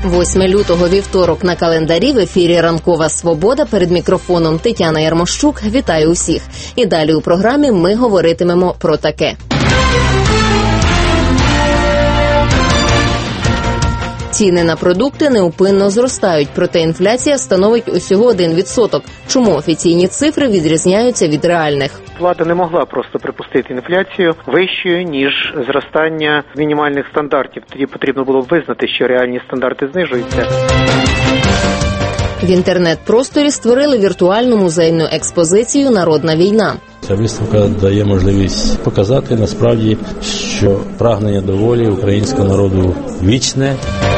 8 лютого, вівторок на календарі, в ефірі «Ранкова Свобода», перед мікрофоном Тетяна Ярмощук. Вітаю усіх. І далі у програмі ми говоритимемо про таке. Ціни на продукти неупинно зростають, проте інфляція становить усього 1%. Чому офіційні цифри відрізняються від реальних? Влада не могла просто припустити інфляцію вищою, ніж зростання мінімальних стандартів. Тоді потрібно було визнати, що реальні стандарти знижуються. В інтернет-просторі створили віртуальну музейну експозицію «Народна війна». Ця виставка дає можливість показати, насправді, що прагнення до волі українського народу вічне.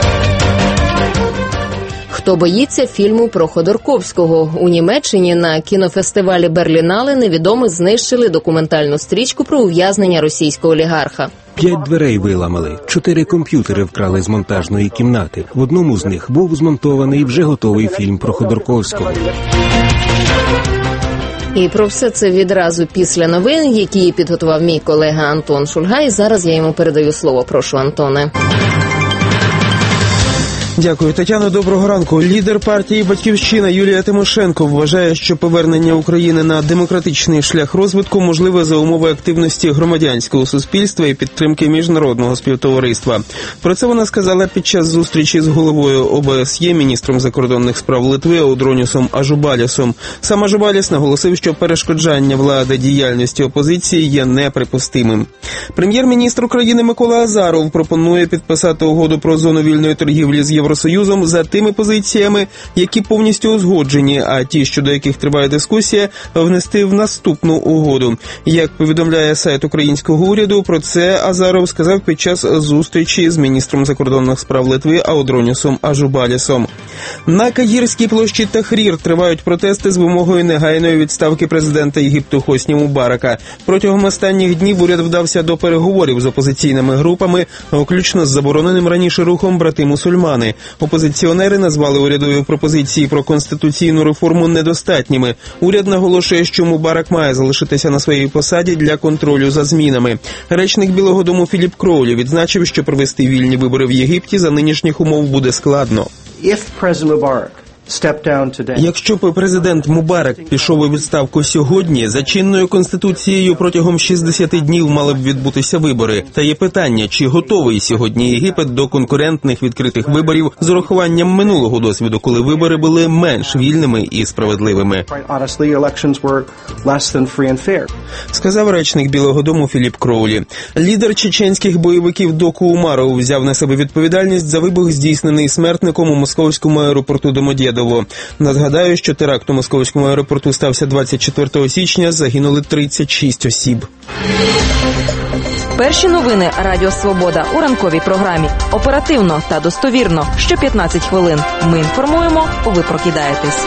Хто боїться фільму про Ходорковського? У Німеччині на кінофестивалі Берлінале невідомі знищили документальну стрічку про ув'язнення російського олігарха. 5 дверей виламали, 4 комп'ютери вкрали з монтажної кімнати. В одному з них був змонтований вже готовий фільм про Ходорковського. І про все це відразу після новин, які підготував мій колега Антон Шульгай. Зараз я йому передаю слово. Прошу, Антоне. Дякую, Тетяно. Доброго ранку. Лідер партії «Батьківщина» Юлія Тимошенко вважає, що повернення України на демократичний шлях розвитку можливе за умови активності громадянського суспільства і підтримки міжнародного співтовариства. Про це вона сказала під час зустрічі з головою ОБСЄ, міністром закордонних справ Литви Аудронісом Ажубалісом. Сам Ажубаліс наголосив, що перешкоджання влади діяльності опозиції є неприпустимим. Прем'єр-міністр України Микола Азаров пропонує підписати угоду про зону вільної торгівлі з Євросоюзом за тими позиціями, які повністю узгоджені, а ті, щодо яких триває дискусія, внести в наступну угоду. Як повідомляє сайт українського уряду, про це Азаров сказав під час зустрічі з міністром закордонних справ Литви Аудронісом Ажубалісом. На Каїрській площі Тахрір тривають протести з вимогою негайної відставки президента Єгипту Хосні Мубарака. Протягом останніх днів уряд вдався до переговорів з опозиційними групами, включно з забороненим раніше рухом «Брати-мусульмани». Опозиціонери назвали урядові пропозиції про конституційну реформу недостатніми. Уряд наголошує, що Мубарак має залишитися на своїй посаді для контролю за змінами. Речник Білого дому Філіп Кроулі відзначив, що провести вільні вибори в Єгипті за нинішніх умов буде складно. Якщо б президент Мубарак пішов у відставку сьогодні, за чинною конституцією протягом 60 днів мали б відбутися вибори. Та є питання, чи готовий сьогодні Єгипет до конкурентних відкритих виборів з урахуванням минулого досвіду, коли вибори були менш вільними і справедливими. Сказав речник Білого дому Філіп Кроулі. Лідер чеченських бойовиків Доку Умаров взяв на себе відповідальність за вибух, здійснений смертником у московському аеропорту Домодєдово. Нагадаю, що теракт у московському аеропорту стався 24 січня, загинули 36 осіб. Перші новини Радіо Свобода у ранковій програмі. Оперативно та достовірно. Що 15 хвилин. Ми інформуємо, ви прокидаєтесь.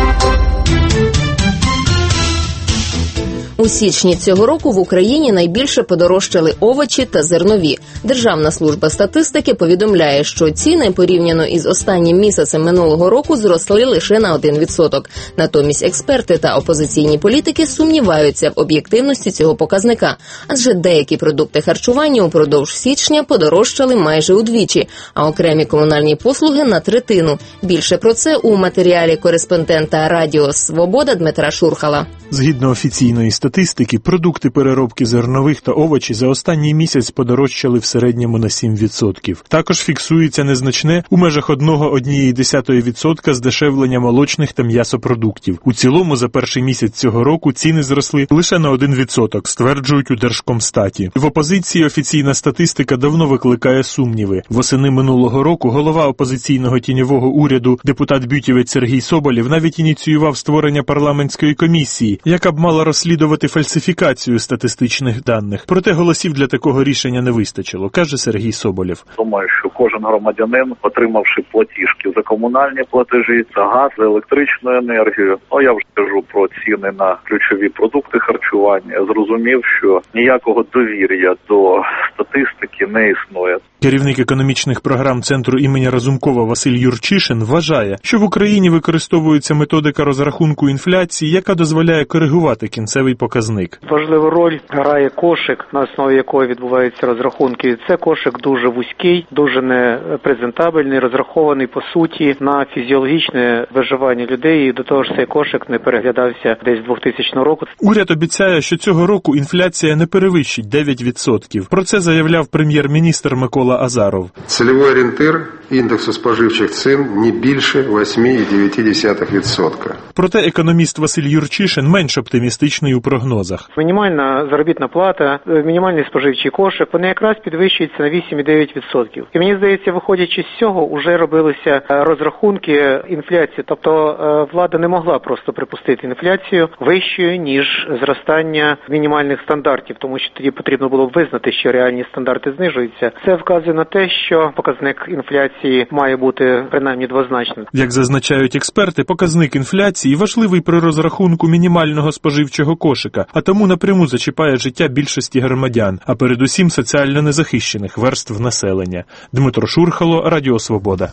У січні цього року в Україні найбільше подорожчали овочі та зернові. Державна служба статистики повідомляє, що ціни порівняно із останнім місяцем минулого року зросли лише на 1%. Натомість експерти та опозиційні політики сумніваються в об'єктивності цього показника, адже деякі продукти харчування упродовж січня подорожчали майже удвічі, а окремі комунальні послуги на третину. Більше про це у матеріалі кореспондента Радіо Свобода Дмитра Шурхала. Згідно офіційної статистики, продукти переробки зернових та овочі за останній місяць подорожчали в середньому на 7%. Також фіксується незначне у межах 1,1% здешевлення молочних та м'ясопродуктів. У цілому за перший місяць цього року ціни зросли лише на 1%, стверджують у Держкомстаті. В опозиції офіційна статистика давно викликає сумніви. Восени минулого року голова опозиційного тіньового уряду, депутат-бютівець Сергій Соболєв, навіть ініціював створення парламентської комісії, яка б мала розслідувати фальсифікацію статистичних даних. Проте голосів для такого рішення не вистачило, каже Сергій Соболєв. Думаю, що кожен громадянин, отримавши платіжки за комунальні платежі, за газ, за електричну енергію, я вже кажу про ціни на ключові продукти харчування, зрозумів, що ніякого довір'я до статистики не існує. Керівник економічних програм Центру імені Разумкова Василь Юрчишин вважає, що в Україні використовується методика розрахунку інфляції, яка дозволяє коригувати кінцевий показник. Важливу роль грає кошик, на основі якого відбуваються розрахунки. Це кошик дуже вузький, дуже непрезентабельний, розрахований по суті на фізіологічне виживання людей. І до того ж цей кошик не переглядався десь з 2000 року. Уряд обіцяє, що цього року інфляція не перевищить 9%. Про це заявляв прем'єр-міністр Микола Азаров. Цільовий орієнтир індексу споживчих цін не більше 8,9%. Проте економіст Василь Юрчишин менш оптимістичний у прогнозах. Мінімальна заробітна плата, мінімальний споживчий кошик, вони якраз підвищуються на 8,9%. І мені здається, виходячи з цього, вже робилися розрахунки інфляції. Тобто влада не могла просто припустити інфляцію вищою, ніж зростання мінімальних стандартів, тому що тоді потрібно було б визнати, що реальні стандарти знижуються. Це вказує на те, що показник інфляції має бути принаймні двозначним. Як зазначають експерти, показник інфляції важливий при розрахунку мінімального споживчого кошика, а тому напряму зачіпає життя більшості громадян, а передусім соціально незахищених верств населення. Дмитро Шурхало, Радіо Свобода.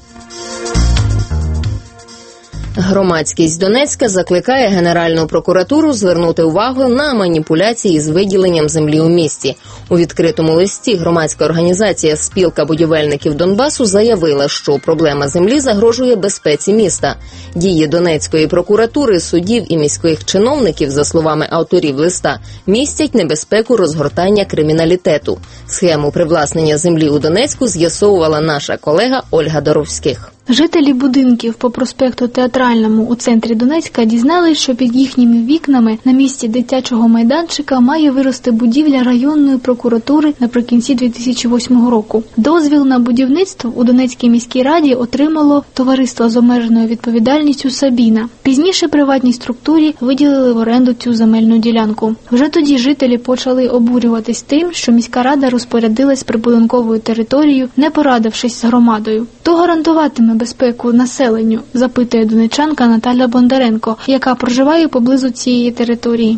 Громадськість Донецька закликає Генеральну прокуратуру звернути увагу на маніпуляції з виділенням землі у місті. У відкритому листі громадська організація «Спілка будівельників Донбасу» заявила, що проблема землі загрожує безпеці міста. Дії Донецької прокуратури, судів і міських чиновників, за словами авторів листа, містять небезпеку розгортання криміналітету. Схему привласнення землі у Донецьку з'ясовувала наша колега Ольга Доровських. Жителі будинків по проспекту Театральному у центрі Донецька дізнались, що під їхніми вікнами на місці дитячого майданчика має вирости будівля районної прокуратури наприкінці 2008 року. Дозвіл на будівництво у Донецькій міській раді отримало товариство з обмеженою відповідальністю «Сабіна». Пізніше приватній структурі виділили в оренду цю земельну ділянку. Вже тоді жителі почали обурюватись тим, що міська рада розпорядилась прибудинковою територією, не порадившись з громадою. То гарантуватиме безпеку населенню, запитує донеччанка Наталя Бондаренко, яка проживає поблизу цієї території.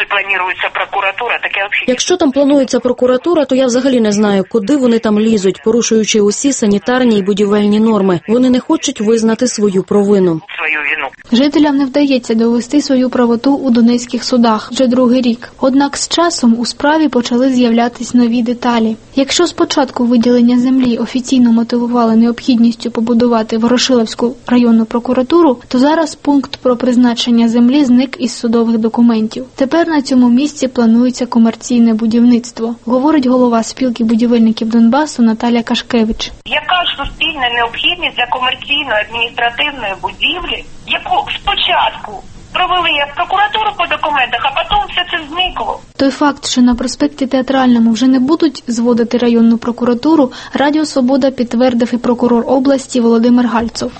Якщо там планується прокуратура, то я взагалі не знаю, куди вони там лізуть, порушуючи усі санітарні і будівельні норми. Вони не хочуть визнати свою провину. Жителям не вдається довести свою правоту у донецьких судах вже другий рік. Однак з часом у справі почали з'являтись нові деталі. Якщо спочатку виділення землі офіційно мотивували необхідністю побудувати Ворошиловську районну прокуратуру, то зараз пункт про призначення землі зник із судових документів. Тепер на цьому місці планується комерційне будівництво, говорить голова спілки будівельників Донбасу Наталя Кашкевич. Яка ж суспільна необхідність для комерційно-адміністративної будівлі, яку спочатку провели як прокуратуру по документах, а потім все це зникло. Той факт, що на проспекті Театральному вже не будуть зводити районну прокуратуру, Радіо Свобода підтвердив і прокурор області Володимир Гальцов.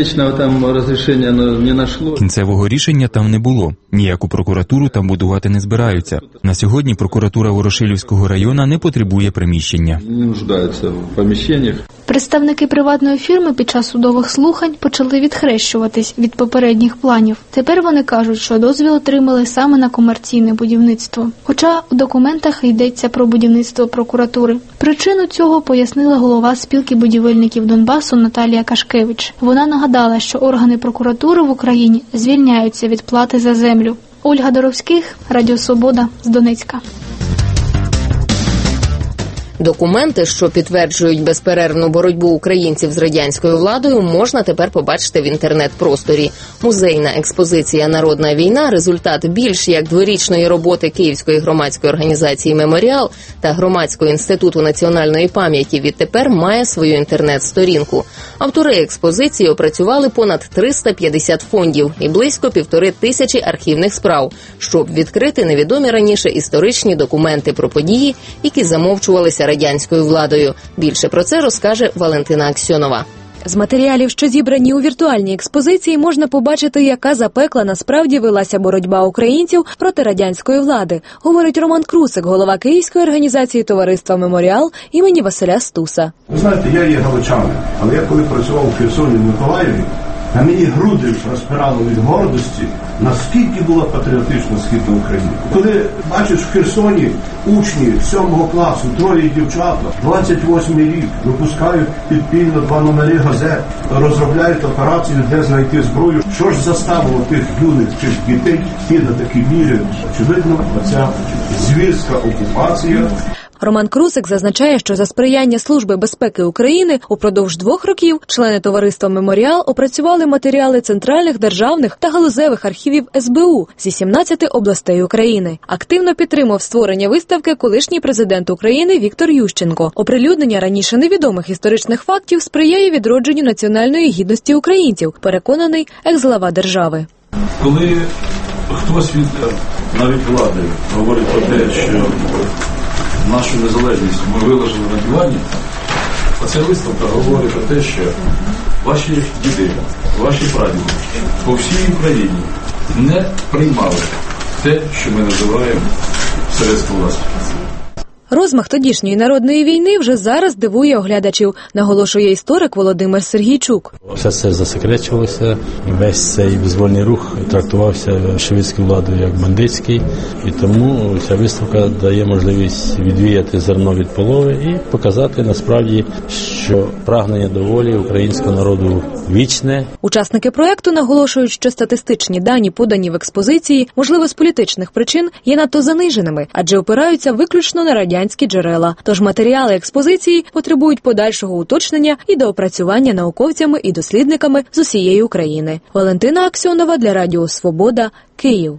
Кінцевого рішення там не було. Ніяку прокуратуру там будувати не збираються. На сьогодні прокуратура Ворошилівського району не потребує приміщення. Представники приватної фірми під час судових слухань почали відхрещуватись від попередніх планів. Тепер вони кажуть, що дозвіл отримали саме на комерційне будівництво. Хоча у документах йдеться про будівництво прокуратури. Причину цього пояснила голова спілки будівельників Донбасу Наталія Кашкевич. Вона нагадала, що органи прокуратури в Україні звільняються від плати за землю. Ольга Доровських, Радіо Свобода, з Донецька. Документи, що підтверджують безперервну боротьбу українців з радянською владою, можна тепер побачити в інтернет-просторі. Музейна експозиція «Народна війна» – результат більш як дворічної роботи Київської громадської організації «Меморіал» та Громадського інституту національної пам'яті відтепер має свою інтернет-сторінку. Автори експозиції опрацювали понад 350 фондів і близько 1500 архівних справ, щоб відкрити невідомі раніше історичні документи про події, які замовчувалися радянською владою. Більше про це розкаже Валентина Аксьонова. З матеріалів, що зібрані у віртуальній експозиції, можна побачити, яка запекла насправді велася боротьба українців проти радянської влади, говорить Роман Крусик, голова Київської організації товариства «Меморіал» імені Василя Стуса. Ви знаєте, я є галичанин, але я коли працював у Херсоні, в Миколаєві, А мені груди розпирало від гордості, наскільки була патріотична східна Україна. Коли бачиш в Херсоні учні 7 класу, 3 дівчата, 28-й рік, випускають підпільно 2 номери газет, розробляють операцію, де знайти зброю. Що ж заставило тих юних цих дітей йти на такі міри? Очевидно, оця звірська окупація. Роман Крусик зазначає, що за сприяння Служби безпеки України упродовж 2 років члени товариства «Меморіал» опрацювали матеріали центральних, державних та галузевих архівів СБУ зі 17 областей України. Активно підтримав створення виставки колишній президент України Віктор Ющенко. Оприлюднення раніше невідомих історичних фактів сприяє відродженню національної гідності українців, переконаний екс-глава держави. Коли хтось від навіть влади говорить про те, що нашу незалежність ми виложили на дивані, оця виставка говорить про те, що ваші діди, ваші прадіди по всій Україні не приймали те, що ми називаємо совєтською властю. Розмах тодішньої народної війни вже зараз дивує оглядачів, наголошує історик Володимир Сергійчук. Все це засекречувалося, весь цей визвольний рух трактувався совєтською владою як бандитський, і тому ця виставка дає можливість відвіяти зерно від полови і показати насправді, що прагнення до волі українського народу вічне. Учасники проекту наголошують, що статистичні дані, подані в експозиції, можливо, з політичних причин, є надто заниженими, адже опираються виключно на радянські джерела. Тож матеріали експозиції потребують подальшого уточнення і доопрацювання науковцями і дослідниками з усієї України. Валентина Аксьонова для Радіо Свобода, Київ.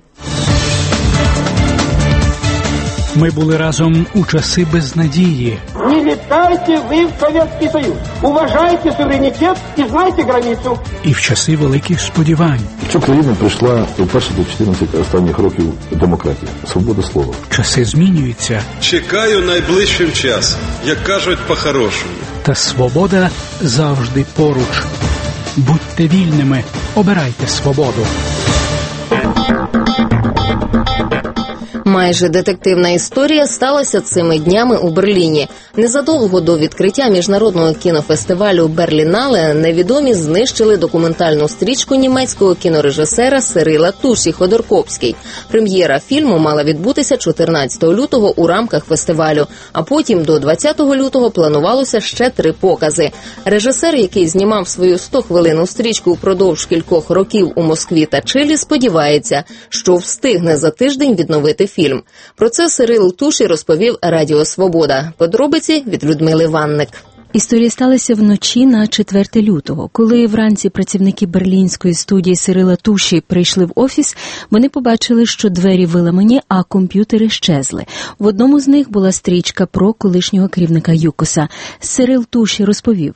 Ми були разом у часи безнадії. Не літайте ви в Совєтський Союз. Уважайте суверенітет і знайте границю. І в часи великих сподівань. Що країна прийшла вперше до 14 останніх років демократії. Свобода слова. Часи змінюються. Чекаю найближчим час, як кажуть по-хорошому. Та свобода завжди поруч. Будьте вільними, обирайте свободу. Майже детективна історія сталася цими днями у Берліні. Незадовго до відкриття міжнародного кінофестивалю «Берлінале» невідомі знищили документальну стрічку німецького кінорежисера Сирила Туші «Ходорковський». Прем'єра фільму мала відбутися 14 лютого у рамках фестивалю, а потім до 20 лютого планувалося ще 3 покази. Режисер, який знімав свою 100-хвилинну стрічку впродовж кількох років у Москві та Чилі, сподівається, що встигне за тиждень відновити фільм. Про це Сирил Туші розповів Радіо Свобода. Подробиці від Людмили Ванник. Історія сталася вночі на 4 лютого. Коли вранці працівники берлінської студії Сирила Туші прийшли в офіс, вони побачили, що двері виламані, а комп'ютери щезли. В одному з них була стрічка про колишнього керівника ЮКОСа. Сирил Туші розповів.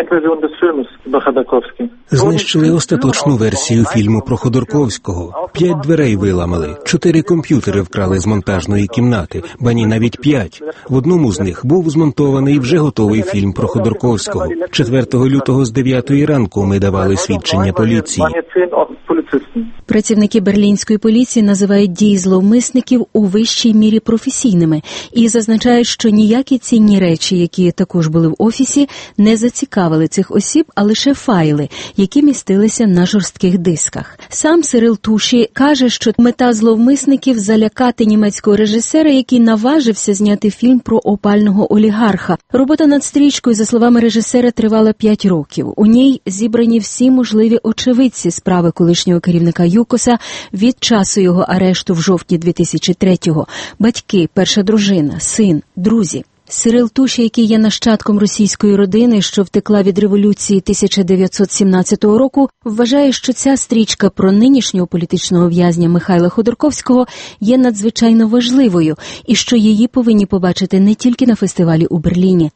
Знищили остаточну версію фільму про Ходорковського. 5 дверей виламали, 4 комп'ютери вкрали з монтажної кімнати, ба ні, навіть 5. В одному з них був змонтований вже готовий фільм про Ходорковського. 4 лютого з 9 ранку ми давали свідчення поліції. Працівники берлінської поліції називають дії зловмисників у вищій мірі професійними і зазначають, що ніякі цінні речі, які також були в офісі, не зацікавили цих осіб, а лише файли, які містилися на жорстких дисках. Сам Сирил Туші каже, що мета зловмисників – залякати німецького режисера, який наважився зняти фільм про опального олігарха. Робота над стрічкою, за словами режисера, тривала 5 років. У ній зібрані всі можливі очевидці справи колишнього керівника ЮКОСа від часу його арешту в жовтні 2003-го. Батьки, перша дружина, син, друзі. Сирил Туші, який є нащадком російської родини, що втекла від революції 1917 року, вважає, що ця стрічка про нинішнього політичного в'язня Михайла Ходорковського є надзвичайно важливою і що її повинні побачити не тільки на фестивалі у Берліні.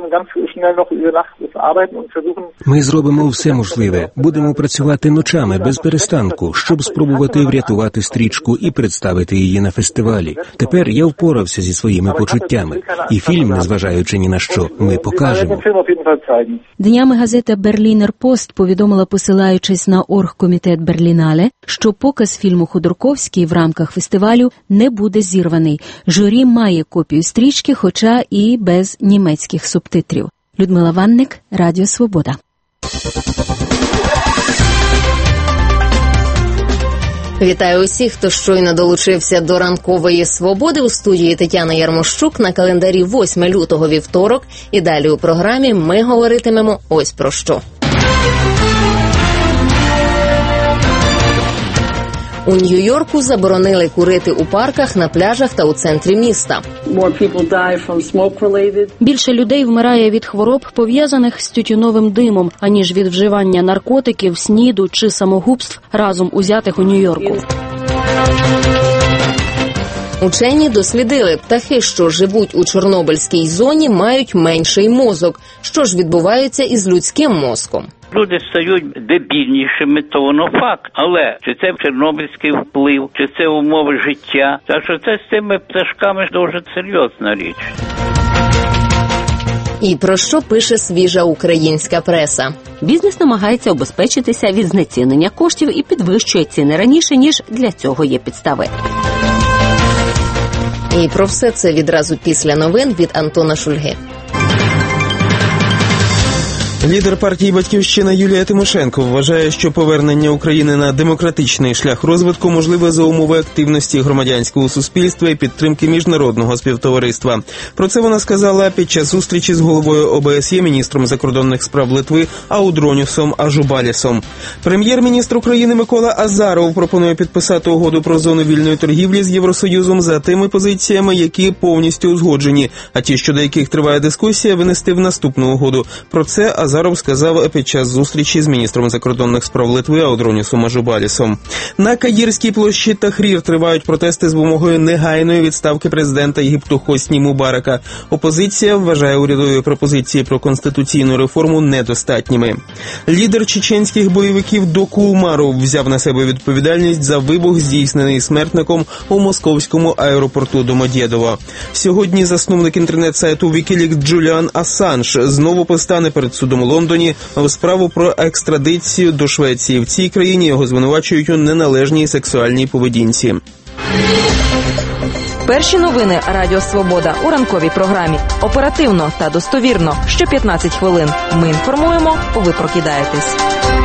Ми зробимо все можливе. Будемо працювати ночами без перестанку, щоб спробувати врятувати стрічку і представити її на фестивалі. Тепер я впорався зі своїми почуттями. І фільм, незважаючи ні на що, ми покажемо. Днями газета «Берлінер Пост» повідомила, посилаючись на оргкомітет Берлінале, що показ фільму «Ходорковський» в рамках фестивалю не буде зірваний. Журі має копію стрічки, хоча і без німецьких субтитрів. Людмила Ванник, Радіо Свобода. Вітаю усіх, хто щойно долучився до ранкової свободи. У студії Тетяна Ярмощук. На календарі 8 лютого вівторок. І далі у програмі ми говоритимемо ось про що. У Нью-Йорку заборонили курити у парках, на пляжах та у центрі міста. Більше людей вмирає від хвороб, пов'язаних з тютюновим димом, аніж від вживання наркотиків, СНІДу чи самогубств разом узятих у Нью-Йорку. Учені дослідили, птахи, що живуть у Чорнобильській зоні, мають менший мозок. Що ж відбувається із людським мозком? Люди стають дебільнішими, то воно факт. Але чи це чорнобильський вплив, чи це умови життя. Так що це з цими пташками дуже серйозна річ. І про що пише свіжа українська преса? Бізнес намагається обезпечитися від знецінення коштів і підвищує ціни раніше, ніж для цього є підстави. І про все це відразу після новин від Антона Шульги. Лідер партії «Батьківщина» Юлія Тимошенко вважає, що повернення України на демократичний шлях розвитку можливе за умови активності громадянського суспільства і підтримки міжнародного співтовариства. Про це вона сказала під час зустрічі з головою ОБСЄ, міністром закордонних справ Литви Аудронісом Ажубалісом. Прем'єр-міністр України Микола Азаров пропонує підписати угоду про зону вільної торгівлі з Євросоюзом за тими позиціями, які повністю узгоджені, а ті, щодо яких триває дискусія, винести в наступну угоду. Про це Азаров сказав під час зустрічі з міністром закордонних справ Литви Аудронісом Ажубалісом. На Каїрській площі Тахрір тривають протести з вимогою негайної відставки президента Єгипту Хосні Мубарака. Опозиція вважає урядові пропозиції про конституційну реформу недостатніми. Лідер чеченських бойовиків Доку Умаров взяв на себе відповідальність за вибух, здійснений смертником у московському аеропорту Домодєдово. Сьогодні засновник інтернет-сайту Wikileaks Джуліан Ассанж знову постане перед судом у Лондоні в справу про екстрадицію до Швеції. В цій країні його звинувачують у неналежній сексуальній поведінці. Перші новини Радіо Свобода у ранковій програмі. Оперативно та достовірно. Що 15 хвилин. Ми інформуємо, ви прокидаєтесь.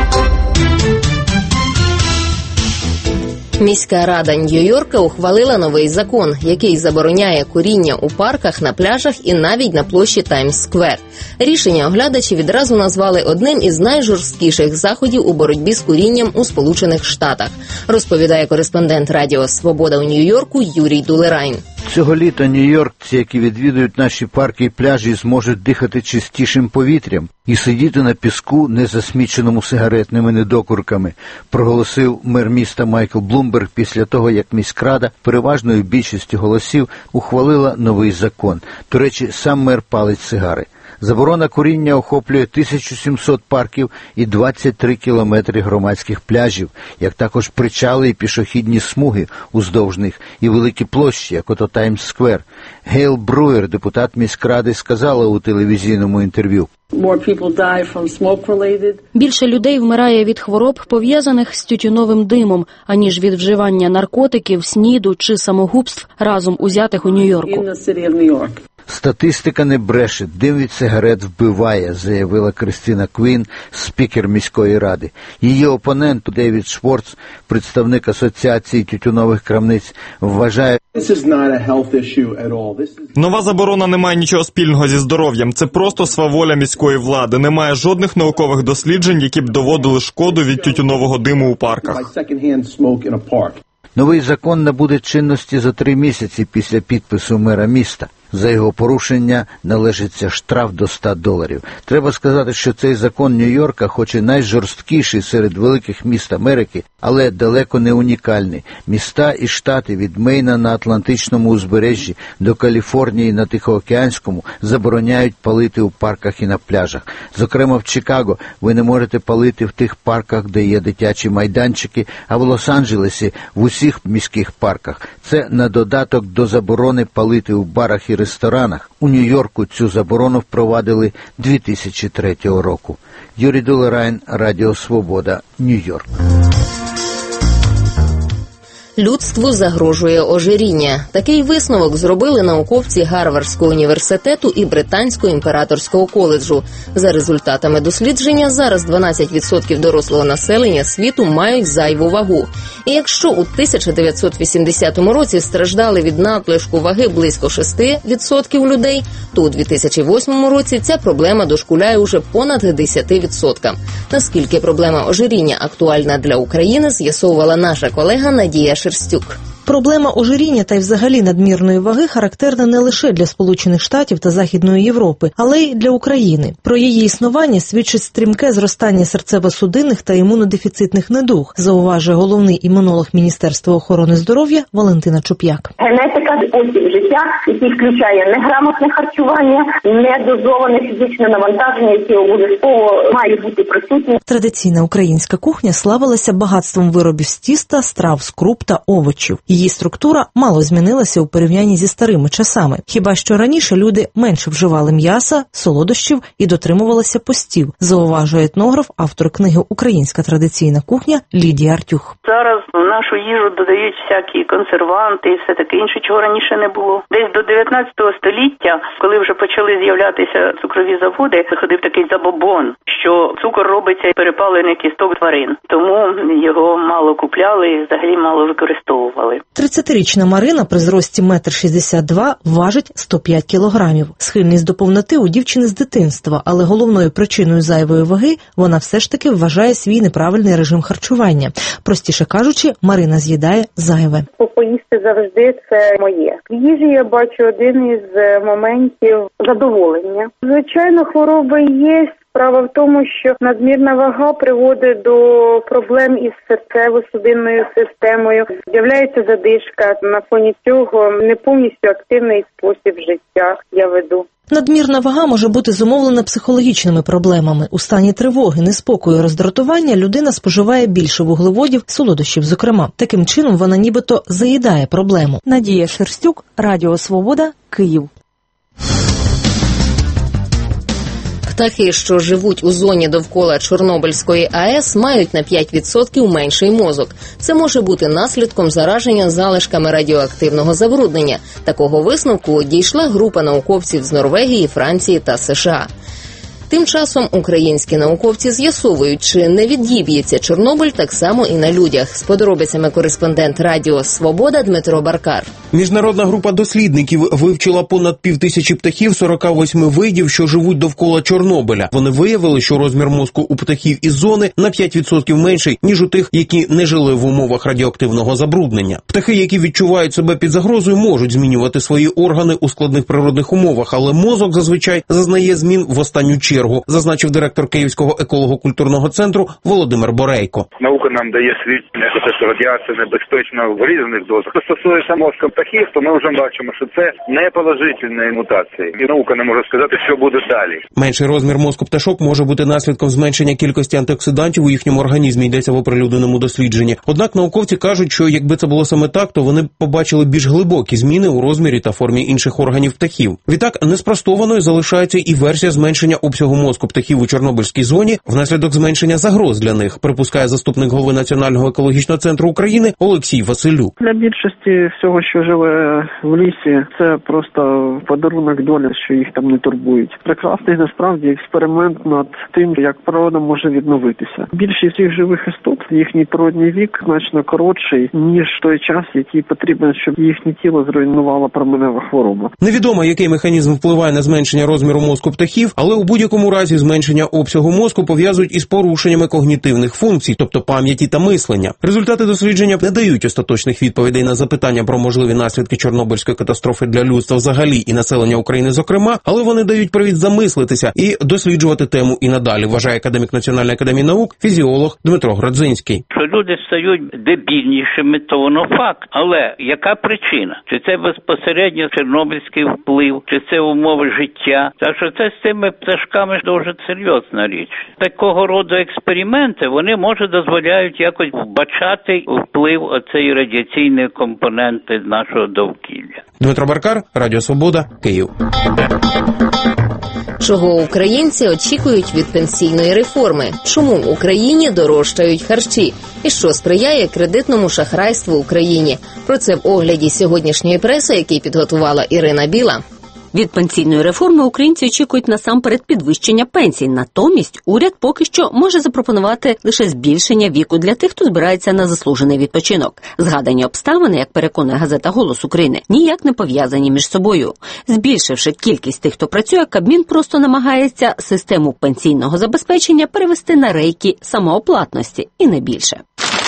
Міська рада Нью-Йорка ухвалила новий закон, який забороняє куріння у парках, на пляжах і навіть на площі Таймс-сквер. Рішення оглядачі відразу назвали одним із найжорсткіших заходів у боротьбі з курінням у Сполучених Штатах, розповідає кореспондент Радіо Свобода у Нью-Йорку Юрій Дулерайн. Цього літа нью-йоркці, які відвідують наші парки і пляжі, зможуть дихати чистішим повітрям і сидіти на піску, не засміченому сигаретними недокурками, проголосив мер міста Майкл Блумберг після того, як міськрада переважною більшістю голосів ухвалила новий закон. До речі, сам мер палить сигари. Заборона куріння охоплює 1700 парків і 23 кілометри громадських пляжів, як також причали і пішохідні смуги уздовж них, і великі площі, як ото Таймс-сквер. Гейл Бруєр, депутат міськради, сказала у телевізійному інтерв'ю: Більше людей вмирає від хвороб, пов'язаних з тютюновим димом, аніж від вживання наркотиків, СНІДу чи самогубств разом узятих у Нью-Йорку. Статистика не бреше, дим від сигарет вбиває, заявила Кристина Квін, спікер міської ради. Її опонент Девід Шворц, представник Асоціації тютюнових крамниць, вважає: Нова заборона не має нічого спільного зі здоров'ям. Це просто сваволя міської влади. Немає жодних наукових досліджень, які б доводили шкоду від тютюнового диму у парках. Новий закон набуде чинності за 3 місяці після підпису мера міста. За його порушення належиться штраф до $100. Треба сказати, що цей закон Нью-Йорка, хоч і найжорсткіший серед великих міст Америки, але далеко не унікальний. Міста і штати від Мейна на Атлантичному узбережжі до Каліфорнії на Тихоокеанському забороняють палити у парках і на пляжах. Зокрема, в Чикаго ви не можете палити в тих парках, де є дитячі майданчики, а в Лос-Анджелесі в усіх міських парках. Це на додаток до заборони палити у барах і ресторанах. У Нью-Йорку цю заборону впровадили 2003 року. Юрій Дулерайн, Радіо Свобода, Нью-Йорк. Людству загрожує ожиріння. Такий висновок зробили науковці Гарвардського університету і Британського імператорського коледжу. За результатами дослідження, зараз 12% дорослого населення світу мають зайву вагу. І якщо у 1980 році страждали від надлишку ваги близько 6% людей, то у 2008 році ця проблема дошкуляє уже понад 10%. Наскільки проблема ожиріння актуальна для України, з'ясовувала наша колега Надія Шерстюк. Проблема ожиріння та й взагалі надмірної ваги характерна не лише для Сполучених Штатів та Західної Європи, але й для України. Про її існування свідчить стрімке зростання серцево-судинних та імунодефіцитних недуг, зауважує головний імунолог Міністерства охорони здоров'я Валентина Чуп'як. Генетика – спосіб життя, який включає неграмотне харчування, недозоване фізичне навантаження, яке обов'язково має бути присутнє. Традиційна українська кухня славилася багатством виробів з тіста, страв з круп та овочів. Її структура мало змінилася у порівнянні зі старими часами. Хіба що раніше люди менше вживали м'яса, солодощів і дотримувалися постів, зауважує етнограф, автор книги «Українська традиційна кухня» Лідія Артюх. Зараз в нашу їжу додають всякі консерванти і все таке інше, чого раніше не було. Десь до 19 століття, коли вже почали з'являтися цукрові заводи, виходив такий забобон, що цукор робиться із перепалених кісток тварин. Тому його мало купляли і взагалі мало використовували. 30-річна Марина при зрості 1,62 м важить 105 кілограмів. Схильність до повноти у дівчини з дитинства, але головною причиною зайвої ваги вона все ж таки вважає свій неправильний режим харчування. Простіше кажучи, Марина з'їдає зайве. Поїсти завжди це моє. В їжі я бачу один із моментів задоволення. Звичайно, хвороби є. Справа в тому, що надмірна вага приводить до проблем із серцево-судинною системою. З'являється задишка. На фоні цього не повністю активний спосіб життя я веду. Надмірна вага може бути зумовлена психологічними проблемами. У стані тривоги, неспокою, роздратування людина споживає більше вуглеводів, солодощів зокрема. Таким чином вона нібито заїдає проблему. Надія Шерстюк, Радіо Свобода, Київ. Птахи, що живуть у зоні довкола Чорнобильської АЕС, мають на 5% менший мозок. Це може бути наслідком зараження залишками радіоактивного забруднення. Такого висновку дійшла група науковців з Норвегії, Франції та США. Тим часом українські науковці з'ясовують, чи не відіб'ється Чорнобиль так само і на людях. З подробицями кореспондент Радіо Свобода Дмитро Баркар. Міжнародна група дослідників вивчила понад 5000 птахів 48 видів, що живуть довкола Чорнобиля. Вони виявили, що розмір мозку у птахів із зони на 5% менший, ніж у тих, які не жили в умовах радіоактивного забруднення. Птахи, які відчувають себе під загрозою, можуть змінювати свої органи у складних природних умовах, але мозок зазвичай зазнає змін в останню чергу, зазначив директор Київського еколого-культурного центру Володимир Борейко. Наука нам дає свідчення, що радіація небезпечна в різних дозах. Що стосується мозку птахів, то ми вже бачимо, що це не положительні мутації. І наука не може сказати, що буде далі. Менший розмір мозку пташок може бути наслідком зменшення кількості антиоксидантів у їхньому організмі, йдеться в оприлюдненому дослідженні. Однак науковці кажуть, що якби це було саме так, то вони побачили більш глибокі зміни у розмірі та формі інших органів птахів. Відтак, неспростованою залишається і версія зменшення обсягу мозку птахів у Чорнобильській зоні внаслідок зменшення загроз для них, припускає заступник голови Національного екологічного центру України Олексій Василюк. Для більшості всього, що живе в лісі, це просто подарунок долі, що їх там не турбують. Прекрасний насправді експеримент над тим, як природа може відновитися. Більшість цих живих істот, їхній природній вік значно коротший, ніж той час, який потрібен, щоб їхнє тіло зруйнувала променева хвороба. Невідомо, який механізм впливає на зменшення розміру мозку птахів, але у будь-якому разі зменшення обсягу мозку пов'язують із порушеннями когнітивних функцій, тобто пам'яті та мислення. Результати дослідження не дають остаточних відповідей на запитання про можливі наслідки Чорнобильської катастрофи для людства взагалі і населення України зокрема, але вони дають привід замислитися і досліджувати тему і надалі, вважає академік Національної академії наук, фізіолог Дмитро Градзинський. Що люди стають дебільнішими, то воно факт. Але яка причина? Чи це безпосередньо чорнобильський вплив, чи це умови життя? Так що це з цими пташками дуже серйозна річ. Такого роду експерименти, вони, може, дозволяють якось вбачати вплив оцеї радіаційної компоненти нашого довкілля. Дмитро Баркар, Радіо Свобода, Київ. Чого українці очікують від пенсійної реформи? Чому в Україні дорожчають харчі? І що сприяє кредитному шахрайству в Україні? Про це в огляді сьогоднішньої преси, який підготувала Ірина Біла. Від пенсійної реформи українці очікують насамперед підвищення пенсій. Натомість уряд поки що може запропонувати лише збільшення віку для тих, хто збирається на заслужений відпочинок. Згадані обставини, як переконує газета «Голос України», ніяк не пов'язані між собою. Збільшивши кількість тих, хто працює, Кабмін просто намагається систему пенсійного забезпечення перевести на рейки самооплатності і не більше.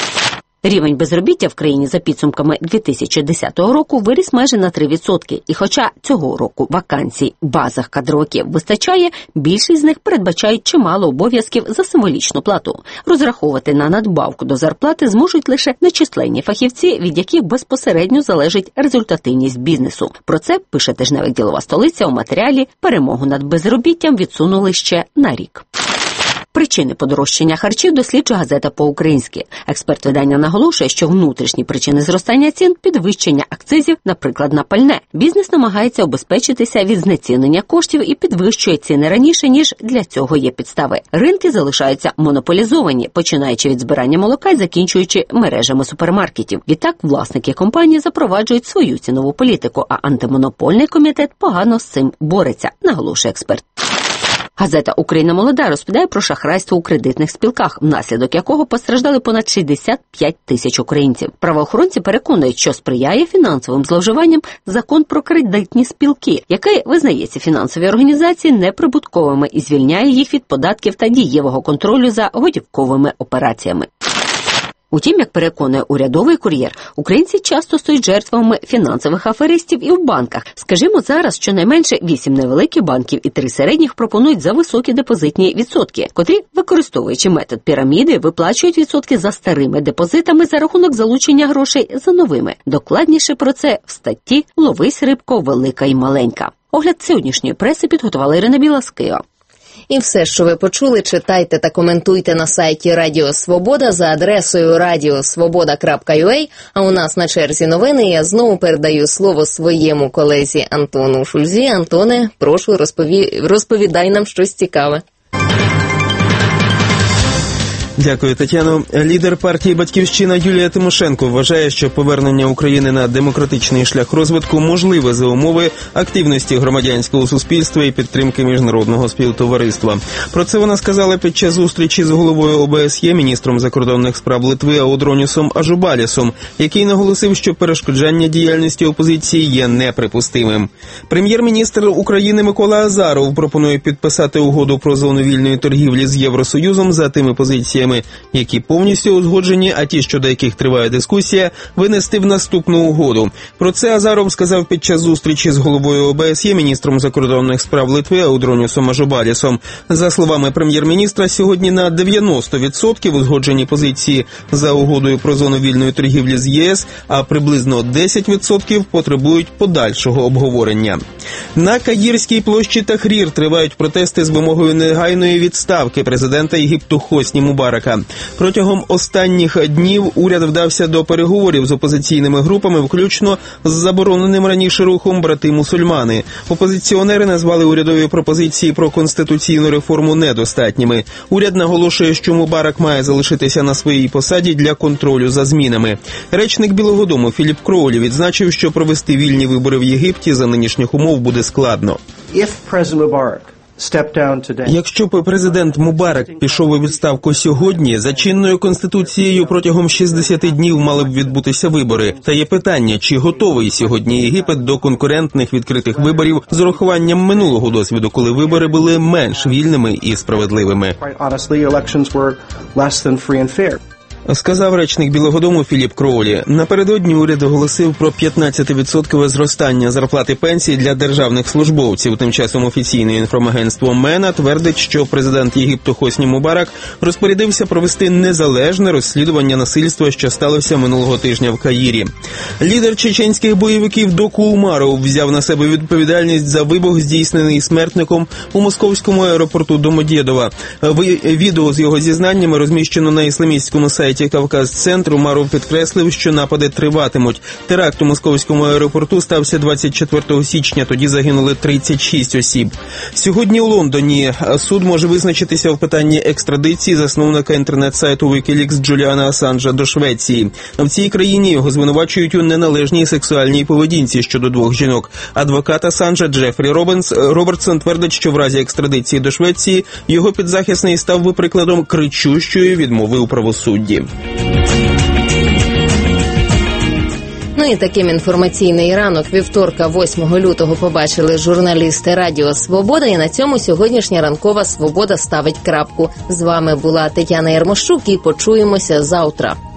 Рівень безробіття в країні за підсумками 2010 року виріс майже на 3%. І хоча цього року вакансій в базах кадровиків вистачає, більшість з них передбачають чимало обов'язків за символічну плату. Розраховувати на надбавку до зарплати зможуть лише нечисленні фахівці, від яких безпосередньо залежить результативність бізнесу. Про це пише тижневик «Ділова столиця» у матеріалі «Перемогу над безробіттям відсунули ще на рік». Причини подорожчання харчів досліджує газета «По-українськи». Експерт видання наголошує, що внутрішні причини зростання цін – підвищення акцизів, наприклад, на пальне. Бізнес намагається обезпечитися від знецінення коштів і підвищує ціни раніше, ніж для цього є підстави. Ринки залишаються монополізовані, починаючи від збирання молока і закінчуючи мережами супермаркетів. Відтак власники компанії запроваджують свою цінову політику, а антимонопольний комітет погано з цим бореться, наголошує експерт. Газета «Україна молода» розповідає про шахрайство у кредитних спілках, внаслідок якого постраждали понад 65 тисяч українців. Правоохоронці переконують, що сприяє фінансовим зловживанням закон про кредитні спілки, який визнає ці фінансові організації неприбутковими і звільняє їх від податків та дієвого контролю за готівковими операціями. Утім, як переконує урядовий кур'єр, українці часто стають жертвами фінансових аферистів і в банках. Скажімо, зараз щонайменше 8 невеликих банків і 3 середніх пропонують за високі депозитні відсотки, котрі, використовуючи метод піраміди, виплачують відсотки за старими депозитами за рахунок залучення грошей за новими. Докладніше про це в статті «Ловись, рибко, велика і маленька». Огляд сьогоднішньої преси підготувала Ірина Біла з Києва. І все, що ви почули, читайте та коментуйте на сайті Радіо Свобода за адресою radiosvoboda.ua. А у нас на черзі новини. Я знову передаю слово своєму колезі Антону Шульзі. Антоне, прошу, розповідай нам щось цікаве. Дякую, Тетяно. Лідер партії «Батьківщина» Юлія Тимошенко вважає, що повернення України на демократичний шлях розвитку можливе за умови активності громадянського суспільства і підтримки міжнародного співтовариства. Про це вона сказала під час зустрічі з головою ОБСЄ, міністром закордонних справ Литви Аудронісом Ажубалісом, який наголосив, що перешкоджання діяльності опозиції є неприпустимим. Прем'єр-міністр України Микола Азаров пропонує підписати угоду про зону вільної торгівлі з Євросоюзом за тими позиціями, які повністю узгоджені, а ті, щодо яких триває дискусія, винести в наступну угоду. Про це Азаров сказав під час зустрічі з головою ОБСЄ, міністром закордонних справ Литви Аудронісом Ажубалісом. За словами прем'єр-міністра, сьогодні на 90% узгоджені позиції за угодою про зону вільної торгівлі з ЄС, а приблизно 10% потребують подальшого обговорення. На Каїрській площі Тахрір тривають протести з вимогою негайної відставки президента Єгипту Хосні Мубарака. Протягом останніх днів уряд вдався до переговорів з опозиційними групами, включно з забороненим раніше рухом «Брати-мусульмани». Опозиціонери назвали урядові пропозиції про конституційну реформу недостатніми. Уряд наголошує, що Мубарак має залишитися на своїй посаді для контролю за змінами. Речник Білого дому Філіп Кроулі відзначив, що провести вільні вибори в Єгипті за нинішніх умов буде складно. Якщо б президент Мубарак пішов у відставку сьогодні, за чинною конституцією протягом 60 днів мали б відбутися вибори. Та є питання, чи готовий сьогодні Єгипет до конкурентних відкритих виборів з урахуванням минулого досвіду, коли вибори були менш вільними і справедливими. Сказав речник Білого дому Філіп Кроулі. Напередодні уряд оголосив про 15% зростання зарплати пенсій для державних службовців. Тим часом офіційне інформагентство МЕНА твердить, що президент Єгипту Хосні Мубарак розпорядився провести незалежне розслідування насильства, що сталося минулого тижня в Каїрі. Лідер чеченських бойовиків Доку Умаров взяв на себе відповідальність за вибух, здійснений смертником у московському аеропорту Домодєдова. Відео з його зізнаннями розміщено на ісламістському сайті сайті «Кавказ-центру» Умаров підкреслив, що напади триватимуть. Теракт у московському аеропорту стався 24 січня, тоді загинули 36 осіб. Сьогодні у Лондоні суд може визначитися в питанні екстрадиції засновника інтернет-сайту Wikileaks Джуліана Асанжа до Швеції. В цій країні його звинувачують у неналежній сексуальній поведінці щодо двох жінок. Адвокат Асанжа Джефрі Робертсон твердить, що в разі екстрадиції до Швеції його підзахисний став би прикладом кричущої відмови у правосудді. Ну і таким інформаційний ранок вівторка 8 лютого побачили журналісти Радіо Свобода. І на цьому сьогоднішня ранкова «Свобода» ставить крапку. З вами була Тетяна Ярмощук і почуємося завтра.